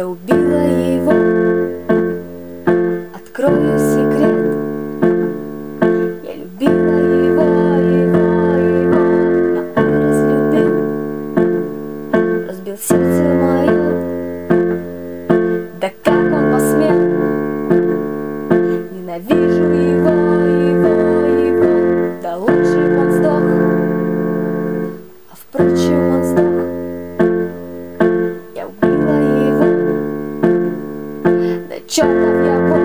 Я убила его, открою секрет. Я любила его, но он разлюбил, разбил сердце мое. Да как он посмел? Ненавижу его, да лучше б он сдох. А впрочем, он сдох. Я убила его. Да чертов я бог.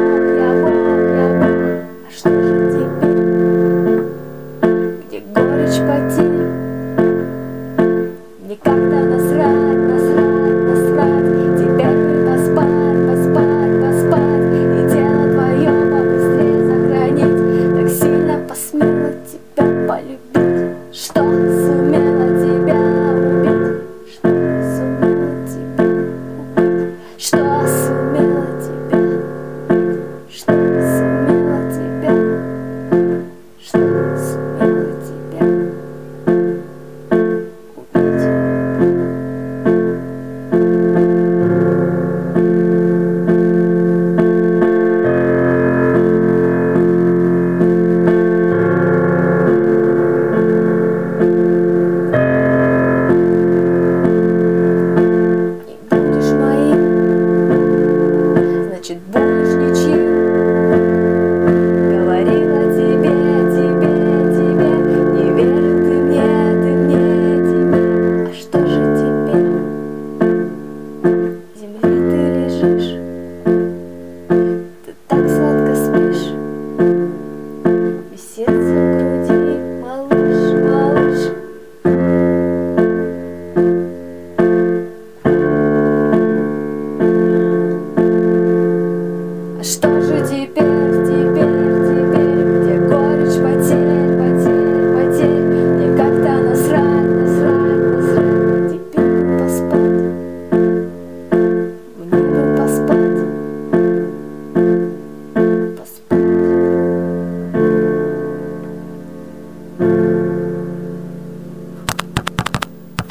А что же теперь? Где горечь потерь? Никогда насрать. Теперь бы поспать и тело твое побыстрее сохранить. Так сильно посмела тебя полюбить, что сумела тебя убить, что сумела тебя убить, что сумела тебя, что сумела тебя, что сумела тебя убить. Значит, будешь ничьим. Говорила тебе, не верю ты мне, тебе. А что же теперь? В земле ты лежишь.